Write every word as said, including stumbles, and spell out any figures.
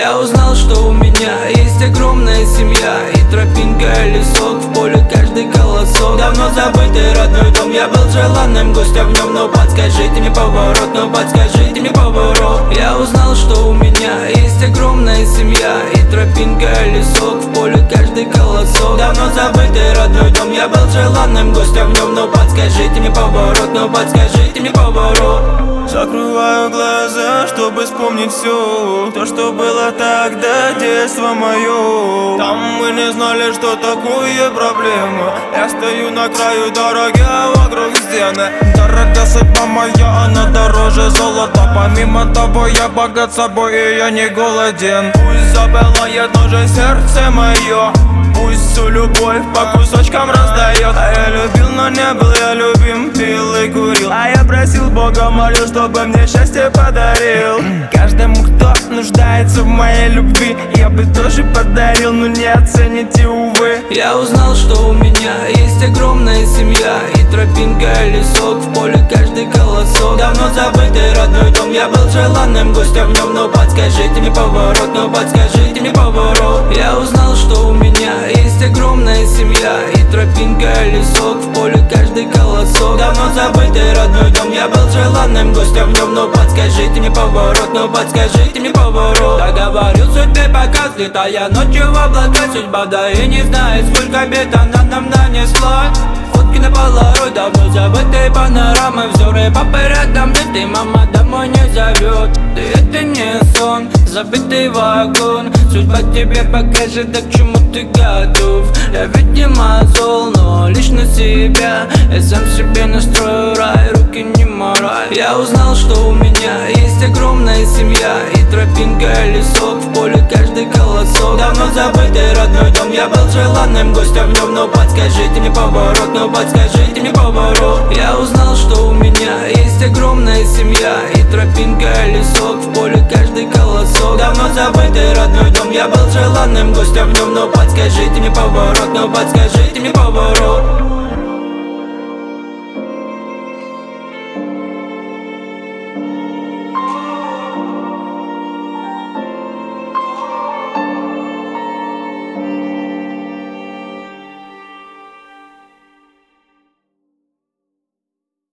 Я узнал, что у меня есть огромная семья, и тропинка, лесок, в поле каждый колосок. Давно забытый родной дом, я был желанным гостем в нем. Но подскажите мне поворот, но подскажите мне поворот. Я узнал, что у меня есть огромная семья, и тропинка, лесок, в поле каждый колосок. Давно забытый родной дом, я был желанным гостем в нем. Но подскажите мне поворот, но подскажите мне поворот. Закрываю глаза, чтобы вспомнить все то, что было тогда, детство мое. Там мы не знали, что такое проблема. Я стою на краю дороги, а вокруг стены. Дорога судьба моя, она дороже золота. Помимо того, я богат собой, и я не голоден. Пусть забылает тоже сердце мое, пусть всю любовь по кусочкам раздает. А я любил, но не был я любим, пил и курил. А я просил Бога, молил, чтобы мне счастье подарил. Каждому, кто нуждается в моей любви, я бы тоже подарил, но не оцените, увы. Я узнал, что у меня есть огромная семья, и тропинка, лесок, в поле каждый колосок. Давно забытый родной дом, я был желанным гостем в нем. Но подскажите мне поворот, но подскажите мне поворот. Я узнал, что у меня есть огромная семья, и тропинка, лесок, в поле каждый колосок. Давно забытый родной дом, я был желанным гостем в нем. Но подскажите мне поворот, но подскажите мне поворот. Я говорил судьбе пока взлетая ночью в облака. Судьба да и не знает, сколько бед она нам нанесла. Фотки на полароид, давно забытые панорамы. Взоры по порядкам, где ты, мама, домой не зовет. Да это не сон, забытый вагон. Судьба тебе покажет, да к чему ты готов. Я видимо зол, но лишь на себя. Я сам себе настрою рай, руки не морай. Я узнал, что у меня есть огромная семья, и тропинка, лесок, в поле каждый колосок. Давно забытый родной дом, я был желанным гостем в нем. Но подскажите мне поворот, но подскажите мне поворот. Я узнал, что у меня есть огромная семья, и тропинка, лесок, в поле каждый колосок. Давно забытый родной дом, я был желанным гостем в нем. Но подскажите мне поворот, но подскажите мне поворот.